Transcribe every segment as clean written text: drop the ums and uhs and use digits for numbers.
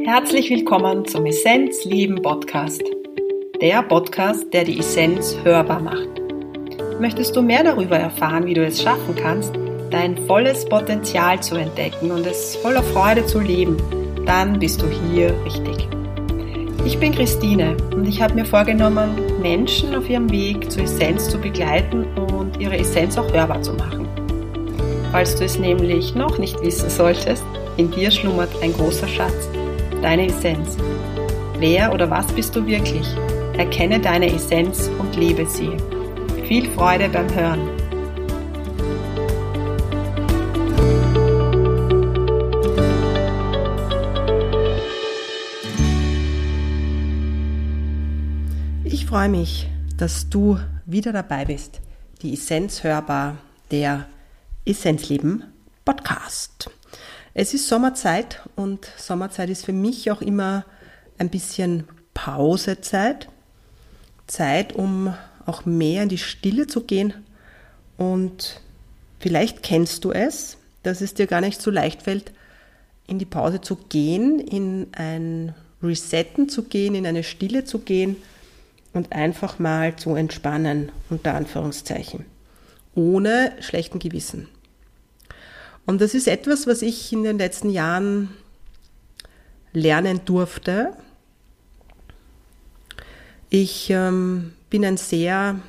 Herzlich willkommen zum Essenz Leben Podcast. Der Podcast, der die Essenz hörbar macht. Möchtest du mehr darüber erfahren, wie du es schaffen kannst, dein volles Potenzial zu entdecken und es voller Freude zu leben, dann bist du hier richtig. Ich bin Christine und ich habe mir vorgenommen, Menschen auf ihrem Weg zur Essenz zu begleiten und ihre Essenz auch hörbar zu machen. Falls du es nämlich noch nicht wissen solltest, in dir schlummert ein großer Schatz, deine Essenz. Wer oder was bist du wirklich? Erkenne deine Essenz und lebe sie. Viel Freude beim Hören. Ich freue mich, dass du wieder dabei bist. Die Essenz hörbar, der Essenzleben Podcast. Es ist Sommerzeit und Sommerzeit ist für mich auch immer ein bisschen Pausezeit. Zeit, um auch mehr in die Stille zu gehen. Und vielleicht kennst du es, dass es dir gar nicht so leicht fällt, in die Pause zu gehen, in ein Resetten zu gehen, in eine Stille zu gehen und einfach mal zu entspannen, unter Anführungszeichen, ohne schlechten Gewissen. Und das ist etwas, was ich in den letzten Jahren lernen durfte. Ich bin ein sehr,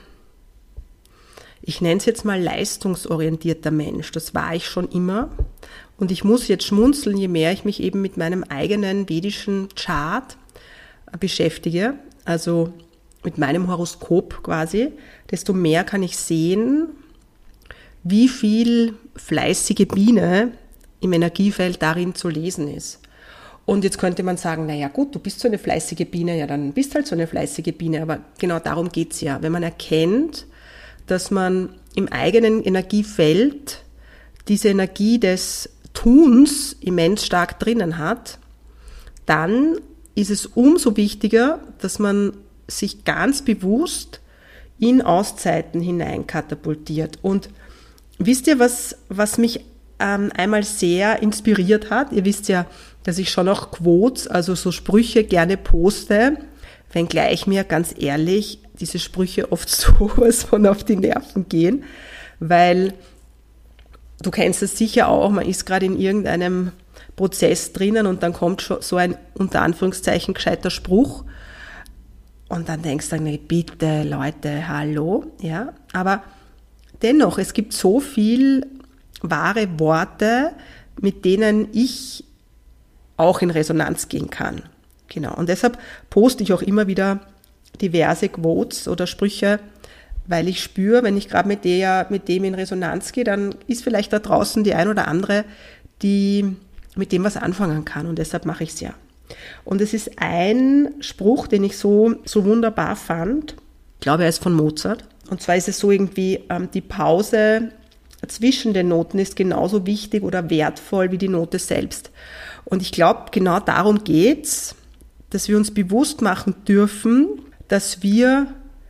ich nenne es jetzt mal leistungsorientierter Mensch. Das war ich schon immer. Und ich muss jetzt schmunzeln, je mehr ich mich eben mit meinem eigenen vedischen Chart beschäftige, also mit meinem Horoskop quasi, desto mehr kann ich sehen, wie viel fleißige Biene im Energiefeld darin zu lesen ist. Und jetzt könnte man sagen, naja gut, du bist so eine fleißige Biene, ja dann bist halt so eine fleißige Biene, aber genau darum geht's ja. Wenn man erkennt, dass man im eigenen Energiefeld diese Energie des Tuns immens stark drinnen hat, dann ist es umso wichtiger, dass man sich ganz bewusst in Auszeiten hinein katapultiert. Und wisst ihr, was mich einmal sehr inspiriert hat? Ihr wisst ja, dass ich schon auch Quotes, also so Sprüche gerne poste, wenngleich mir ganz ehrlich diese Sprüche oft sowas von auf die Nerven gehen, weil du kennst es sicher auch, man ist gerade in irgendeinem Prozess drinnen und dann kommt schon so ein unter Anführungszeichen gescheiter Spruch und dann denkst du, nee, bitte Leute, hallo, ja, aber dennoch, es gibt so viel wahre Worte, mit denen ich auch in Resonanz gehen kann. Genau. Und deshalb poste ich auch immer wieder diverse Quotes oder Sprüche, weil ich spüre, wenn ich gerade mit dem in Resonanz gehe, dann ist vielleicht da draußen die ein oder andere, die mit dem was anfangen kann. Und deshalb mache ich es ja. Und es ist ein Spruch, den ich so wunderbar fand. Ich glaube, er ist von Mozart. Und zwar ist es so irgendwie, die Pause zwischen den Noten ist genauso wichtig oder wertvoll wie die Note selbst. Und ich glaube, genau darum geht's, dass wir uns bewusst machen dürfen, dass wir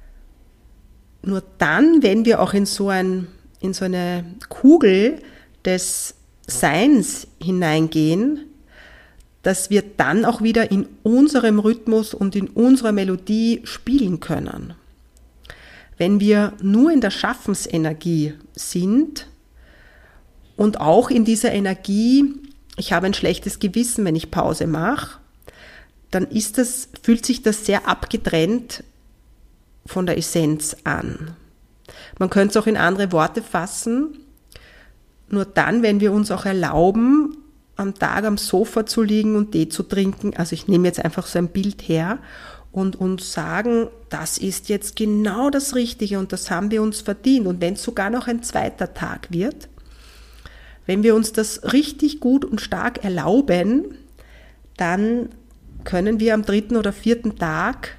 nur dann, wenn wir auch in so eine Kugel des Seins hineingehen, dass wir dann auch wieder in unserem Rhythmus und in unserer Melodie spielen können. Wenn wir nur in der Schaffensenergie sind und auch in dieser Energie, ich habe ein schlechtes Gewissen, wenn ich Pause mache, dann fühlt sich das sehr abgetrennt von der Essenz an. Man könnte es auch in andere Worte fassen, nur dann, wenn wir uns auch erlauben, am Tag am Sofa zu liegen und Tee zu trinken, also ich nehme jetzt einfach so ein Bild her, und uns sagen, das ist jetzt genau das Richtige und das haben wir uns verdient. Und wenn es sogar noch ein zweiter Tag wird, wenn wir uns das richtig gut und stark erlauben, dann können wir am 3. oder 4. Tag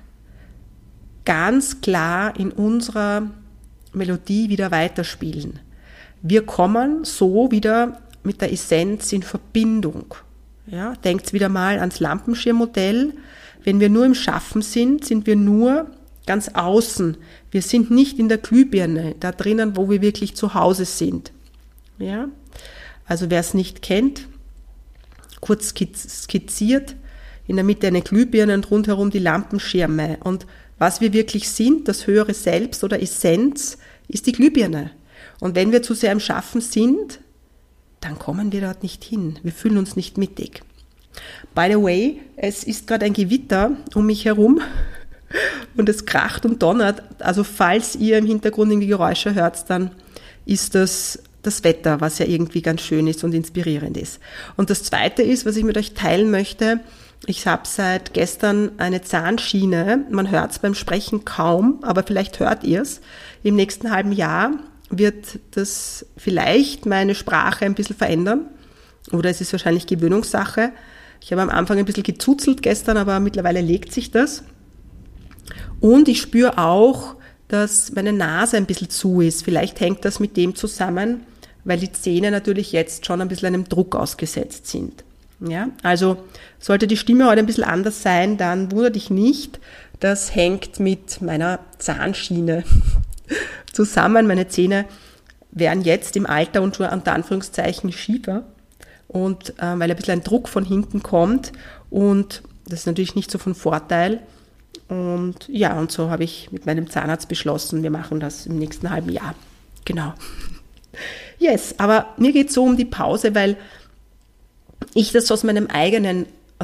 ganz klar in unserer Melodie wieder weiterspielen. Wir kommen so wieder mit der Essenz in Verbindung. Ja, denkt wieder mal ans Lampenschirmmodell. Wenn wir nur im Schaffen sind, sind wir nur ganz außen. Wir sind nicht in der Glühbirne, da drinnen, wo wir wirklich zu Hause sind. Ja? Also wer es nicht kennt, kurz skizziert, in der Mitte eine Glühbirne und rundherum die Lampenschirme. Und was wir wirklich sind, das höhere Selbst oder Essenz, ist die Glühbirne. Und wenn wir zu sehr im Schaffen sind, dann kommen wir dort nicht hin. Wir fühlen uns nicht mittig. By the way, es ist gerade ein Gewitter um mich herum und es kracht und donnert. Also falls ihr im Hintergrund irgendwie Geräusche hört, dann ist das Wetter, was ja irgendwie ganz schön ist und inspirierend ist. Und das Zweite ist, was ich mit euch teilen möchte, ich habe seit gestern eine Zahnschiene, man hört es beim Sprechen kaum, aber vielleicht hört ihr es. Im nächsten halben Jahr wird das vielleicht meine Sprache ein bisschen verändern oder es ist wahrscheinlich Gewöhnungssache. Ich habe am Anfang ein bisschen gezuzelt gestern, aber mittlerweile legt sich das. Und ich spüre auch, dass meine Nase ein bisschen zu ist. Vielleicht hängt das mit dem zusammen, weil die Zähne natürlich jetzt schon ein bisschen einem Druck ausgesetzt sind. Ja, also sollte die Stimme heute ein bisschen anders sein, dann wundere dich nicht. Das hängt mit meiner Zahnschiene zusammen. Meine Zähne werden jetzt im Alter und schon unter Anführungszeichen schiefer. Und weil ein bisschen ein Druck von hinten kommt und das ist natürlich nicht so von Vorteil. Und ja, und so habe ich mit meinem Zahnarzt beschlossen, wir machen das im nächsten halben Jahr. Genau. Yes, aber mir geht es so um die Pause, weil ich das aus meinem eigenen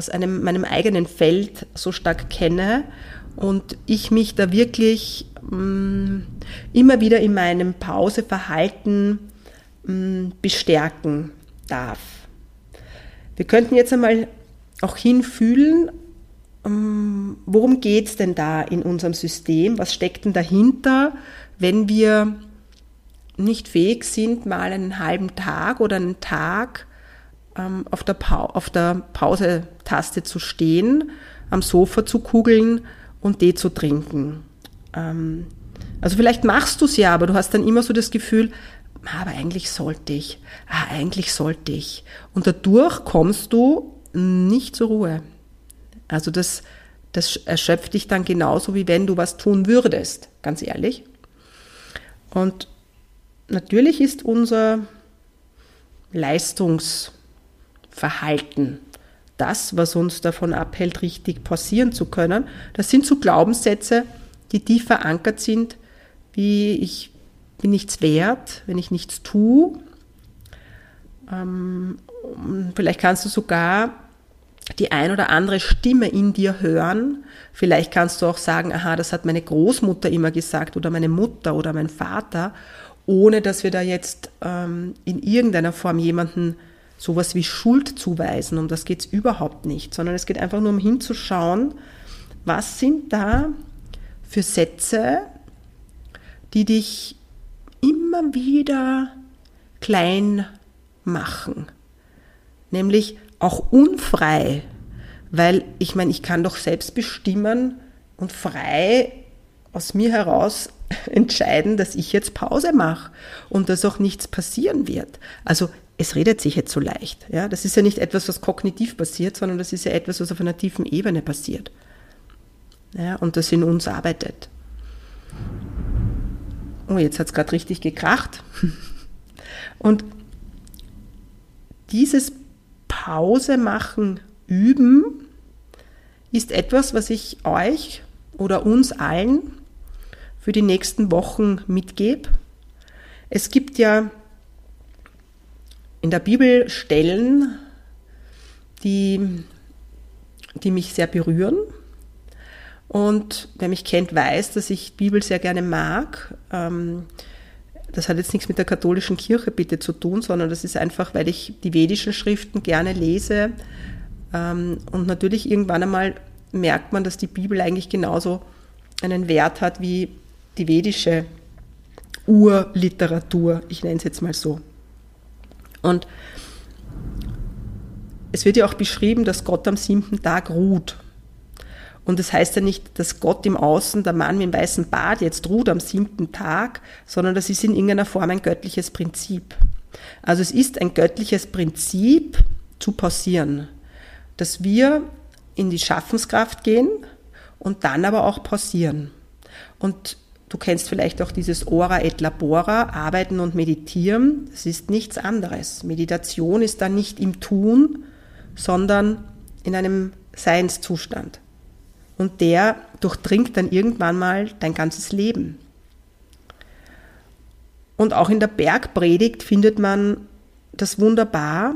Feld so stark kenne und ich mich da wirklich immer wieder in meinem Pauseverhalten bestärken darf. Wir könnten jetzt einmal auch hinfühlen, worum geht es denn da in unserem System? Was steckt denn dahinter, wenn wir nicht fähig sind, mal einen halben Tag oder einen Tag auf der Pause-Taste zu stehen, am Sofa zu kugeln und Tee zu trinken. Also vielleicht machst du es ja, aber du hast dann immer so das Gefühl, aber eigentlich sollte ich. Und dadurch kommst du nicht zur Ruhe. Also das erschöpft dich dann genauso, wie wenn du was tun würdest, ganz ehrlich. Und natürlich ist unser Leistungsverhalten das, was uns davon abhält, richtig pausieren zu können. Das sind so Glaubenssätze, die tief verankert sind, wie ich bin nichts wert, wenn ich nichts tue. Vielleicht kannst du sogar die ein oder andere Stimme in dir hören. Vielleicht kannst du auch sagen, aha, das hat meine Großmutter immer gesagt oder meine Mutter oder mein Vater, ohne dass wir da jetzt in irgendeiner Form jemanden sowas wie Schuld zuweisen. Um das geht es überhaupt nicht, sondern es geht einfach nur um hinzuschauen, was sind da für Sätze, die dich immer wieder klein machen. Nämlich auch unfrei, weil ich meine, ich kann doch selbst bestimmen und frei aus mir heraus entscheiden, dass ich jetzt Pause mache und dass auch nichts passieren wird. Also es redet sich jetzt so leicht. Ja? Das ist ja nicht etwas, was kognitiv passiert, sondern das ist ja etwas, was auf einer tiefen Ebene passiert. Ja, und das in uns arbeitet. Oh, jetzt hat es gerade richtig gekracht. Und dieses Pause machen, üben, ist etwas, was ich euch oder uns allen für die nächsten Wochen mitgebe. Es gibt ja in der Bibel Stellen, die mich sehr berühren. Und wer mich kennt, weiß, dass ich Bibel sehr gerne mag. Das hat jetzt nichts mit der katholischen Kirche bitte zu tun, sondern das ist einfach, weil ich die vedischen Schriften gerne lese. Und natürlich irgendwann einmal merkt man, dass die Bibel eigentlich genauso einen Wert hat wie die vedische Urliteratur. Ich nenne es jetzt mal so. Und es wird ja auch beschrieben, dass Gott am 7. Tag ruht. Und das heißt ja nicht, dass Gott im Außen, der Mann mit dem weißen Bart, jetzt ruht am 7. Tag, sondern das ist in irgendeiner Form ein göttliches Prinzip. Also es ist ein göttliches Prinzip zu pausieren, dass wir in die Schaffenskraft gehen und dann aber auch pausieren. Und du kennst vielleicht auch dieses Ora et Labora, Arbeiten und Meditieren. Das ist nichts anderes. Meditation ist dann nicht im Tun, sondern in einem Seinszustand. Und der durchdringt dann irgendwann mal dein ganzes Leben. Und auch in der Bergpredigt findet man das wunderbar,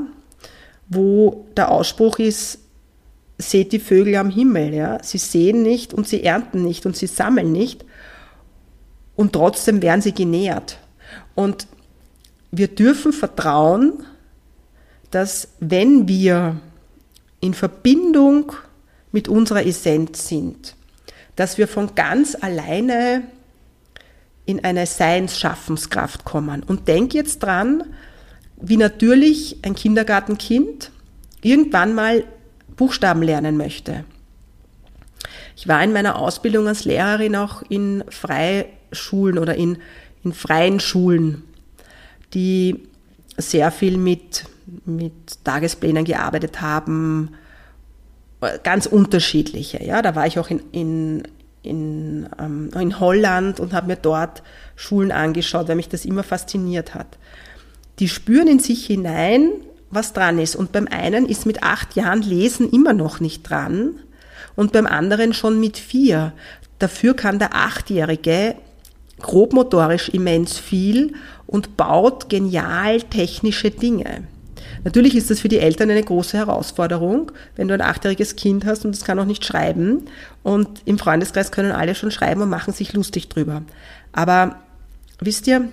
wo der Ausspruch ist, seht die Vögel am Himmel. Ja? Sie säen nicht und sie ernten nicht und sie sammeln nicht und trotzdem werden sie genährt. Und wir dürfen vertrauen, dass wenn wir in Verbindung mit unserer Essenz sind, dass wir von ganz alleine in eine Seinsschaffenskraft kommen. Und denk jetzt dran, wie natürlich ein Kindergartenkind irgendwann mal Buchstaben lernen möchte. Ich war in meiner Ausbildung als Lehrerin auch in Freischulen oder in freien Schulen, die sehr viel mit Tagesplänen gearbeitet haben, ganz unterschiedliche. Ja, da war ich auch in Holland und habe mir dort Schulen angeschaut, weil mich das immer fasziniert hat. Die spüren in sich hinein, was dran ist. Und beim einen ist mit 8 Jahren Lesen immer noch nicht dran und beim anderen schon mit 4. Dafür kann der 8-Jährige grobmotorisch immens viel und baut genial technische Dinge. Natürlich ist das für die Eltern eine große Herausforderung, wenn du ein 8-jähriges Kind hast und es kann auch nicht schreiben und im Freundeskreis können alle schon schreiben und machen sich lustig drüber. Aber wisst ihr,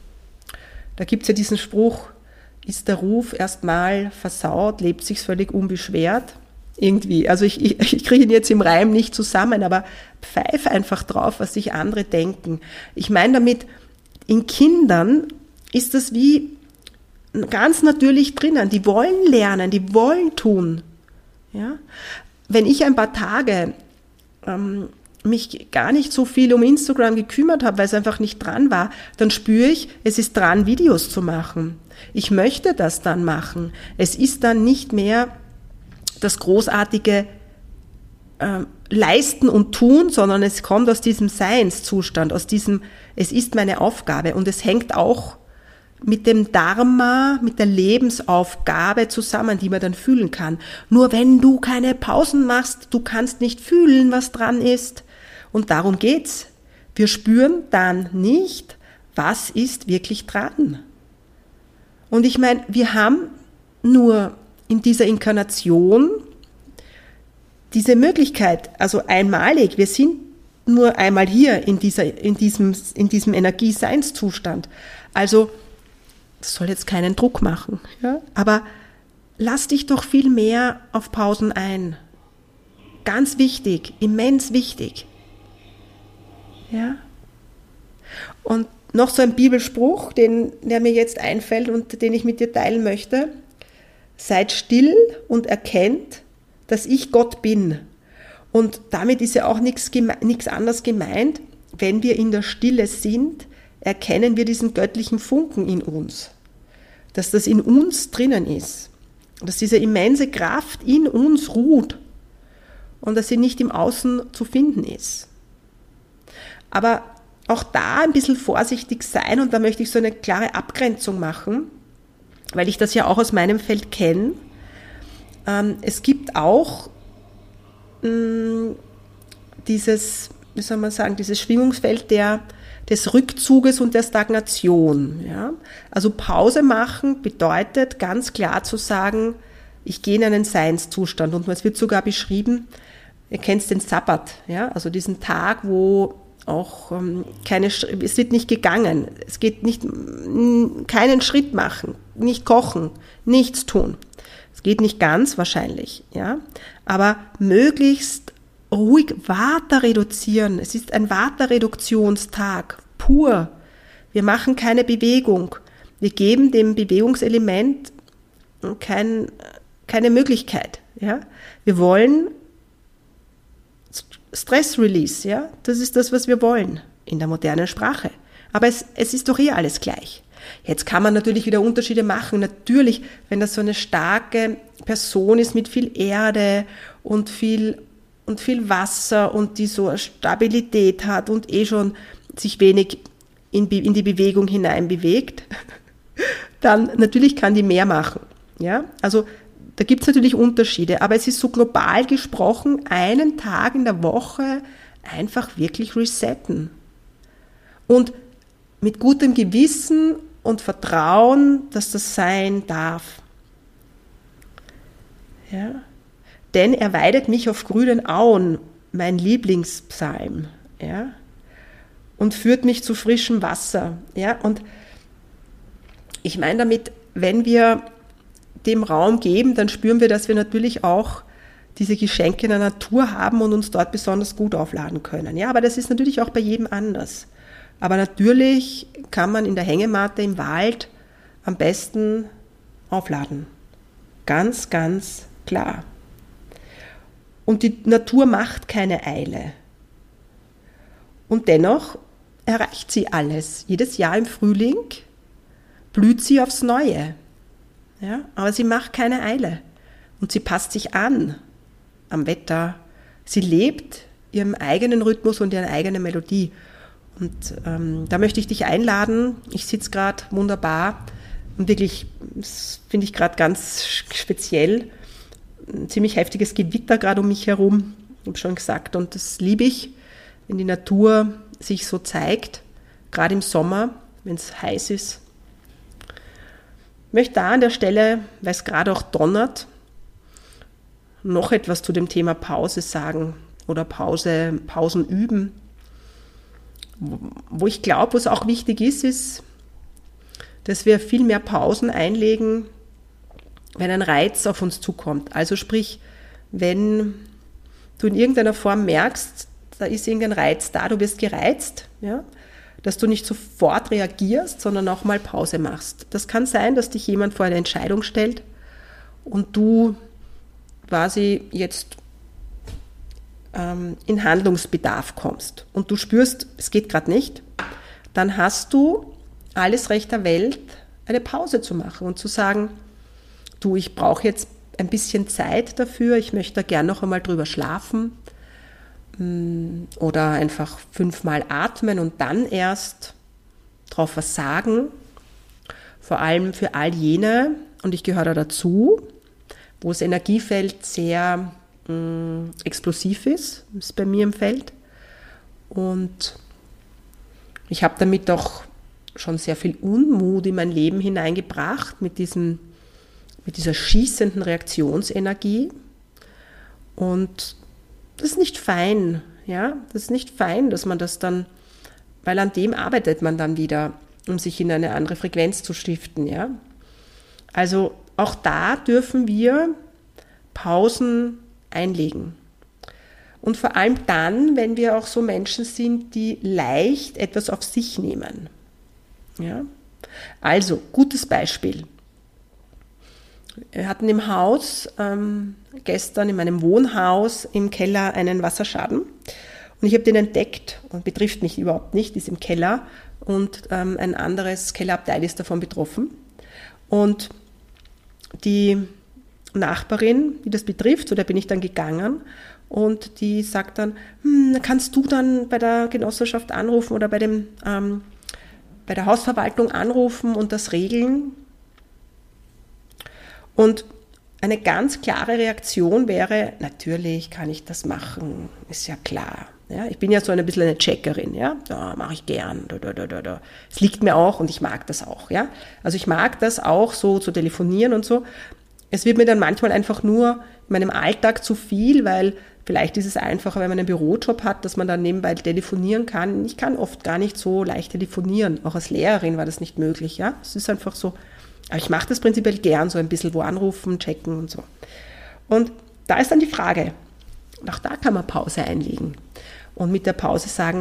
da gibt's ja diesen Spruch, ist der Ruf erstmal versaut, lebt sich's völlig unbeschwert. Irgendwie, also ich kriege ihn jetzt im Reim nicht zusammen, aber pfeif einfach drauf, was sich andere denken. Ich meine damit, in Kindern ist das wie ganz natürlich drinnen. Die wollen lernen, die wollen tun. Ja? Wenn ich ein paar Tage mich gar nicht so viel um Instagram gekümmert habe, weil es einfach nicht dran war, dann spüre ich, es ist dran, Videos zu machen. Ich möchte das dann machen. Es ist dann nicht mehr das großartige Leisten und Tun, sondern es kommt aus diesem Seinszustand, aus diesem, es ist meine Aufgabe und es hängt auch mit dem Dharma, mit der Lebensaufgabe zusammen, die man dann fühlen kann. Nur wenn du keine Pausen machst, du kannst nicht fühlen, was dran ist. Und darum geht's. Wir spüren dann nicht, was ist wirklich dran. Und ich meine, wir haben nur in dieser Inkarnation diese Möglichkeit, also einmalig, wir sind nur einmal hier in diesem Energieseinszustand. Also, das soll jetzt keinen Druck machen, ja? Aber lass dich doch viel mehr auf Pausen ein. Ganz wichtig, immens wichtig. Ja? Und noch so ein Bibelspruch, der mir jetzt einfällt und den ich mit dir teilen möchte. Seid still und erkennt, dass ich Gott bin. Und damit ist ja auch nichts anderes gemeint. Wenn wir in der Stille sind, erkennen wir diesen göttlichen Funken in uns. Dass das in uns drinnen ist. Dass diese immense Kraft in uns ruht. Und dass sie nicht im Außen zu finden ist. Aber auch da ein bisschen vorsichtig sein, und da möchte ich so eine klare Abgrenzung machen, weil ich das ja auch aus meinem Feld kenne. Es gibt auch dieses, wie soll man sagen, dieses Schwingungsfeld des Rückzuges und der Stagnation. Ja? Also Pause machen bedeutet ganz klar zu sagen, ich gehe in einen Seinszustand. Und es wird sogar beschrieben, ihr kennt den Sabbat, ja? Also diesen Tag, wo auch es wird nicht gegangen, es geht nicht, keinen Schritt machen, nicht kochen, nichts tun. Es geht nicht ganz wahrscheinlich, ja, aber möglichst ruhig Vata reduzieren. Es ist ein Vata-Reduktionstag, pur. Wir machen keine Bewegung. Wir geben dem Bewegungselement keine Möglichkeit, ja. Wir wollen Stress Release, ja, das ist das, was wir wollen in der modernen Sprache. Aber es ist doch alles gleich. Jetzt kann man natürlich wieder Unterschiede machen. Natürlich, wenn das so eine starke Person ist mit viel Erde und viel Wasser und die so eine Stabilität hat und schon sich wenig in die Bewegung hinein bewegt, dann natürlich kann die mehr machen. Ja, also Da gibt es natürlich Unterschiede, aber es ist so global gesprochen, einen Tag in der Woche einfach wirklich resetten. Und mit gutem Gewissen und Vertrauen, dass das sein darf. Ja? Denn er weidet mich auf grünen Auen, mein Lieblingspsalm, ja? Und führt mich zu frischem Wasser. Ja? Und ich meine damit, wenn wir dem Raum geben, dann spüren wir, dass wir natürlich auch diese Geschenke in der Natur haben und uns dort besonders gut aufladen können. Ja, aber das ist natürlich auch bei jedem anders. Aber natürlich kann man in der Hängematte im Wald am besten aufladen. Ganz, ganz klar. Und die Natur macht keine Eile. Und dennoch erreicht sie alles. Jedes Jahr im Frühling blüht sie aufs Neue. Ja, aber sie macht keine Eile. Und sie passt sich an am Wetter. Sie lebt ihren eigenen Rhythmus und ihre eigene Melodie. Und da möchte ich dich einladen. Ich sitze gerade wunderbar und wirklich, das finde ich gerade ganz speziell, ein ziemlich heftiges Gewitter gerade um mich herum, ich habe schon gesagt. Und das liebe ich, wenn die Natur sich so zeigt, gerade im Sommer, wenn es heiß ist. Ich möchte da an der Stelle, weil es gerade auch donnert, noch etwas zu dem Thema Pause sagen oder Pausen üben. Wo ich glaube, was auch wichtig ist, dass wir viel mehr Pausen einlegen, wenn ein Reiz auf uns zukommt. Also sprich, wenn du in irgendeiner Form merkst, da ist irgendein Reiz da, du wirst gereizt, ja, dass du nicht sofort reagierst, sondern auch mal Pause machst. Das kann sein, dass dich jemand vor eine Entscheidung stellt und du quasi jetzt in Handlungsbedarf kommst und du spürst, es geht gerade nicht, dann hast du alles Recht der Welt, eine Pause zu machen und zu sagen, du, ich brauche jetzt ein bisschen Zeit dafür, ich möchte da gern noch einmal drüber schlafen oder einfach 5-mal atmen und dann erst drauf was sagen, vor allem für all jene, und ich gehöre da dazu, wo das Energiefeld sehr explosiv ist bei mir im Feld. Und ich habe damit auch schon sehr viel Unmut in mein Leben hineingebracht, mit dieser schießenden Reaktionsenergie. Und das ist nicht fein, ja, das ist nicht fein, dass man das dann, weil an dem arbeitet man dann wieder, um sich in eine andere Frequenz zu stiften, ja. Also auch da dürfen wir Pausen einlegen. Und vor allem dann, wenn wir auch so Menschen sind, die leicht etwas auf sich nehmen. Ja? Also, gutes Beispiel. Wir hatten im Haus, gestern in meinem Wohnhaus im Keller einen Wasserschaden. Und ich habe den entdeckt und betrifft mich überhaupt nicht, ist im Keller und ein anderes Kellerabteil ist davon betroffen. Und die Nachbarin, die das betrifft, zu der bin ich dann gegangen und die sagt dann, kannst du dann bei der Genossenschaft anrufen oder bei der Hausverwaltung anrufen und das regeln? Und eine ganz klare Reaktion wäre, natürlich kann ich das machen, ist ja klar. Ja, ich bin ja so ein bisschen eine Checkerin, ja, da mache ich gern. Es liegt mir auch und ich mag das auch, ja. Also ich mag das auch so zu telefonieren und so. Es wird mir dann manchmal einfach nur in meinem Alltag zu viel, weil vielleicht ist es einfacher, wenn man einen Bürojob hat, dass man dann nebenbei telefonieren kann. Ich kann oft gar nicht so leicht telefonieren. Auch als Lehrerin war das nicht möglich. Ja, es ist einfach so. Aber ich mache das prinzipiell gern, so ein bisschen wo anrufen, checken und so. Und da ist dann die Frage, auch da kann man Pause einlegen und mit der Pause sagen,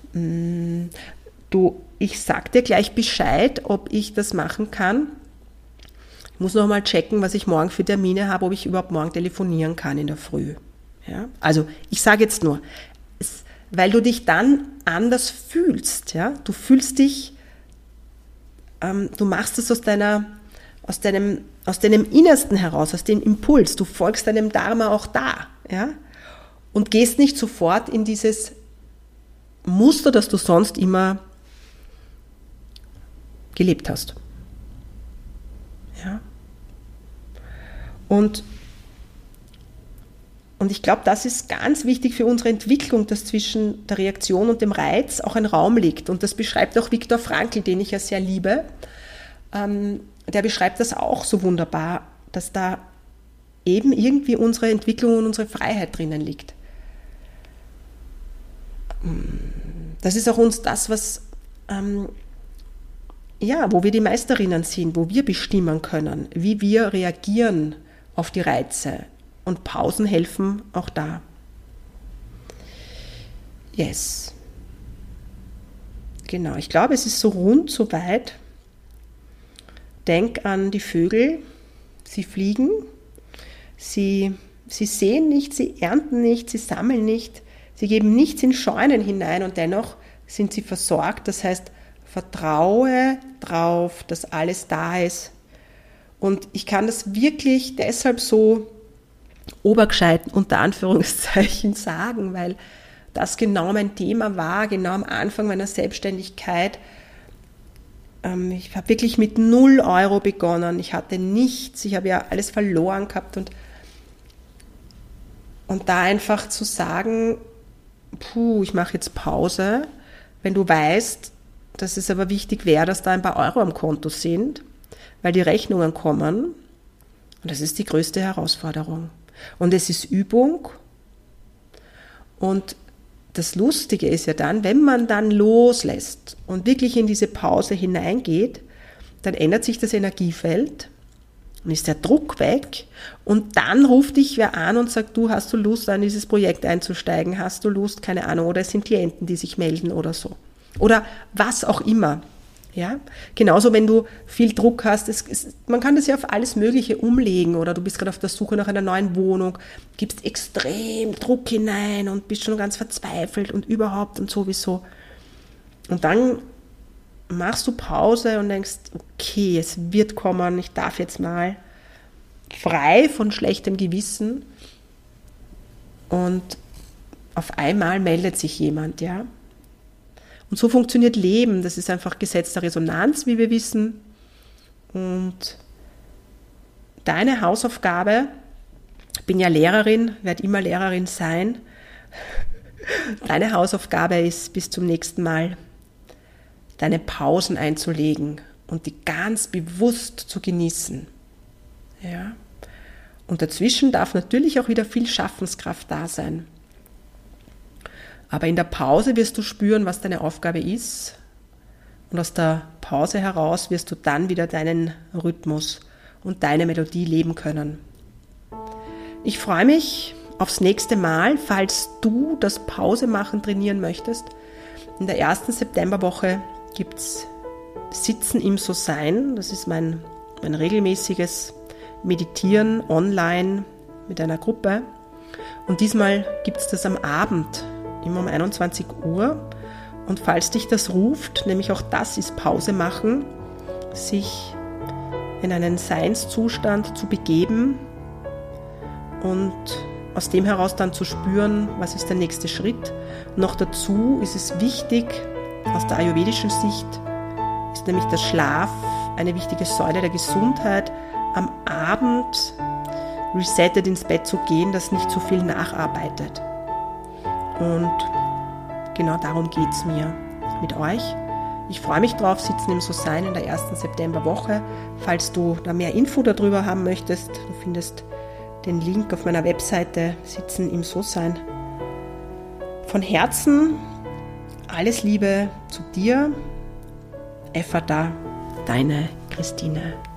du, ich sag dir gleich Bescheid, ob ich das machen kann. Ich muss noch mal checken, was ich morgen für Termine habe, ob ich überhaupt morgen telefonieren kann in der Früh. Ja? Also ich sage jetzt nur, weil du dich dann anders fühlst. Ja? Du fühlst dich, du machst es aus deinem Innersten heraus, aus dem Impuls. Du folgst deinem Dharma auch da. Ja? Und gehst nicht sofort in dieses Muster, das du sonst immer gelebt hast. Ja. Und ich glaube, das ist ganz wichtig für unsere Entwicklung, dass zwischen der Reaktion und dem Reiz auch ein Raum liegt. Und das beschreibt auch Viktor Frankl, den ich ja sehr liebe. Der beschreibt das auch so wunderbar, dass da eben irgendwie unsere Entwicklung und unsere Freiheit drinnen liegt. Das ist auch uns das, was, wo wir die Meisterinnen sind, wo wir bestimmen können, wie wir reagieren auf die Reize. Und Pausen helfen auch da. Yes. Genau, ich glaube, es ist so rund, so weit. Denk an die Vögel, sie fliegen, sie sehen nicht, sie ernten nicht, sie sammeln nicht, sie geben nichts in Scheunen hinein und dennoch sind sie versorgt. Das heißt, vertraue drauf, dass alles da ist. Und ich kann das wirklich deshalb so obergescheit unter Anführungszeichen sagen, weil das genau mein Thema war, genau am Anfang meiner Selbstständigkeit. Ich habe wirklich mit 0 Euro begonnen, ich hatte nichts, ich habe ja alles verloren gehabt und da einfach zu sagen, ich mache jetzt Pause, wenn du weißt, dass es aber wichtig wäre, dass da ein paar Euro am Konto sind, weil die Rechnungen kommen und das ist die größte Herausforderung. Und es ist Übung und das Lustige ist ja dann, wenn man dann loslässt und wirklich in diese Pause hineingeht, dann ändert sich das Energiefeld und ist der Druck weg und dann ruft dich wer an und sagt, du, hast du Lust, an dieses Projekt einzusteigen, hast du Lust, keine Ahnung, oder es sind Klienten, die sich melden oder so. Oder was auch immer. Ja? Genauso, wenn du viel Druck hast, man kann das ja auf alles Mögliche umlegen oder du bist gerade auf der Suche nach einer neuen Wohnung, gibst extrem Druck hinein und bist schon ganz verzweifelt und überhaupt und sowieso. Und dann machst du Pause und denkst, okay, es wird kommen, ich darf jetzt mal frei von schlechtem Gewissen und auf einmal meldet sich jemand, ja. Und so funktioniert Leben. Das ist einfach Gesetz der Resonanz, wie wir wissen. Und deine Hausaufgabe, ich bin ja Lehrerin, werde immer Lehrerin sein. Deine Hausaufgabe ist, bis zum nächsten Mal deine Pausen einzulegen und die ganz bewusst zu genießen. Ja? Und dazwischen darf natürlich auch wieder viel Schaffenskraft da sein. Aber in der Pause wirst du spüren, was deine Aufgabe ist. Und aus der Pause heraus wirst du dann wieder deinen Rhythmus und deine Melodie leben können. Ich freue mich aufs nächste Mal, falls du das Pause-Machen trainieren möchtest. In der ersten Septemberwoche gibt es Sitzen im So-Sein. Das ist mein regelmäßiges Meditieren online mit einer Gruppe. Und diesmal gibt es das am Abend, immer um 21 Uhr. Und falls dich das ruft, nämlich auch das ist Pause machen, sich in einen Seinszustand zu begeben und aus dem heraus dann zu spüren, was ist der nächste Schritt. Noch dazu ist es wichtig, aus der ayurvedischen Sicht ist nämlich der Schlaf eine wichtige Säule der Gesundheit, am Abend resettet ins Bett zu gehen, das nicht zu viel nacharbeitet. Und genau darum geht es mir mit euch. Ich freue mich drauf, Sitzen im So-Sein in der ersten Septemberwoche. Falls du da mehr Info darüber haben möchtest, du findest den Link auf meiner Webseite Sitzen im So-Sein. Von Herzen alles Liebe zu dir. Effata, deine Christine.